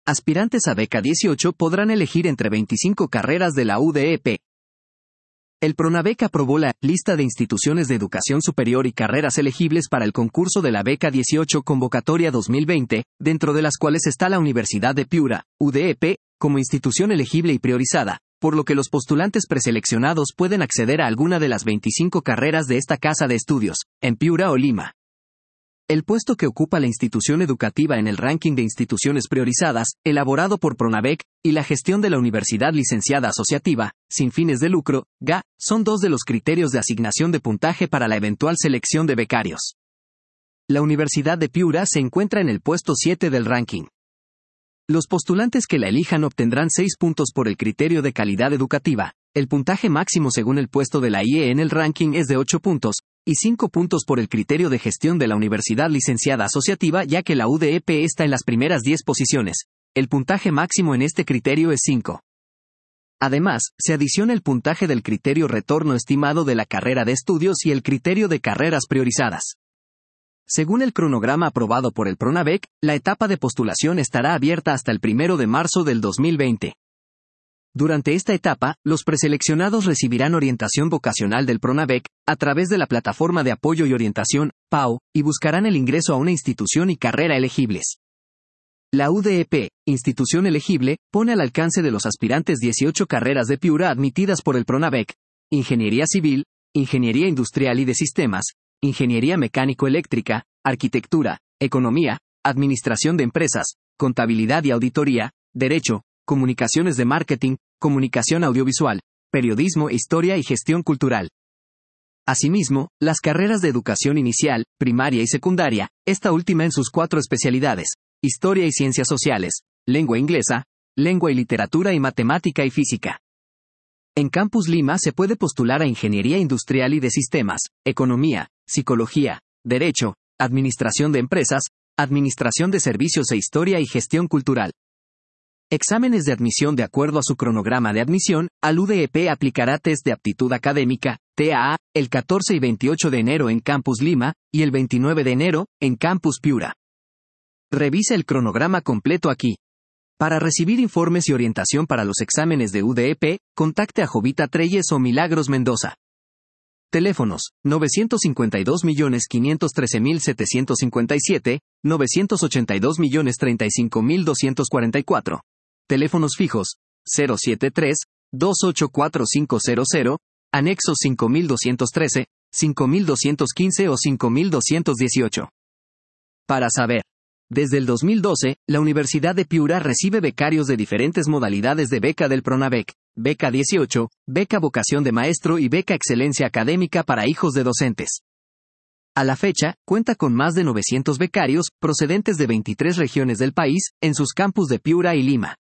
Aspirantes a beca 18 podrán elegir entre 25 carreras de la UDEP. El Pronavec aprobó la lista de instituciones de educación superior y carreras elegibles para el concurso de la beca 18 convocatoria 2020, dentro de las cuales está la Universidad de Piura, UDEP, como institución elegible y priorizada, por lo que los postulantes preseleccionados pueden acceder a alguna de las 25 carreras de esta casa de estudios, en Piura o Lima. El puesto que ocupa la institución educativa en el ranking de instituciones priorizadas, elaborado por Pronavec, y la gestión de la universidad licenciada asociativa, sin fines de lucro, GA, son dos de los criterios de asignación de puntaje para la eventual selección de becarios. La Universidad de Piura se encuentra en el puesto 7 del ranking. Los postulantes que la elijan obtendrán 6 puntos por el criterio de calidad educativa. El puntaje máximo según el puesto de la IE en el ranking es de 8 puntos, y 5 puntos por el criterio de gestión de la Universidad Licenciada Asociativa, ya que la UDEP está en las primeras 10 posiciones. El puntaje máximo en este criterio es 5. Además, se adiciona el puntaje del criterio retorno estimado de la carrera de estudios y el criterio de carreras priorizadas. Según el cronograma aprobado por el Pronavec, la etapa de postulación estará abierta hasta el 1 de marzo del 2020. Durante esta etapa, los preseleccionados recibirán orientación vocacional del Pronavec, a través de la plataforma de apoyo y orientación, PAO, y buscarán el ingreso a una institución y carrera elegibles. La UDEP, institución elegible, pone al alcance de los aspirantes 18 carreras de Piura admitidas por el Pronavec: Ingeniería Civil, Ingeniería Industrial y de Sistemas, Ingeniería Mecánico-Eléctrica, Arquitectura, Economía, Administración de Empresas, Contabilidad y Auditoría, Derecho, Comunicaciones de Marketing, Comunicación Audiovisual, Periodismo, Historia y Gestión Cultural. Asimismo, las carreras de educación inicial, primaria y secundaria, esta última en sus 4 especialidades: Historia y Ciencias Sociales, Lengua Inglesa, Lengua y Literatura y Matemática y Física. En Campus Lima se puede postular a Ingeniería Industrial y de Sistemas, Economía, Psicología, Derecho, Administración de Empresas, Administración de Servicios e Historia y Gestión Cultural. Exámenes de admisión. De acuerdo a su cronograma de admisión, al UDEP aplicará test de aptitud académica, TAA, el 14 y 28 de enero en Campus Lima, y el 29 de enero, en Campus Piura. Revisa el cronograma completo aquí. Para recibir informes y orientación para los exámenes de UDEP, contacte a Jovita Treyes o Milagros Mendoza. Teléfonos: 952.513.757, 982.035.244. Teléfonos fijos: 073-284-500, anexo 5213, 5215 o 5218. Para saber. Desde el 2012, la Universidad de Piura recibe becarios de diferentes modalidades de beca del Pronavec: Beca 18, Beca Vocación de Maestro y Beca Excelencia Académica para hijos de docentes. A la fecha, cuenta con más de 900 becarios, procedentes de 23 regiones del país, en sus campus de Piura y Lima.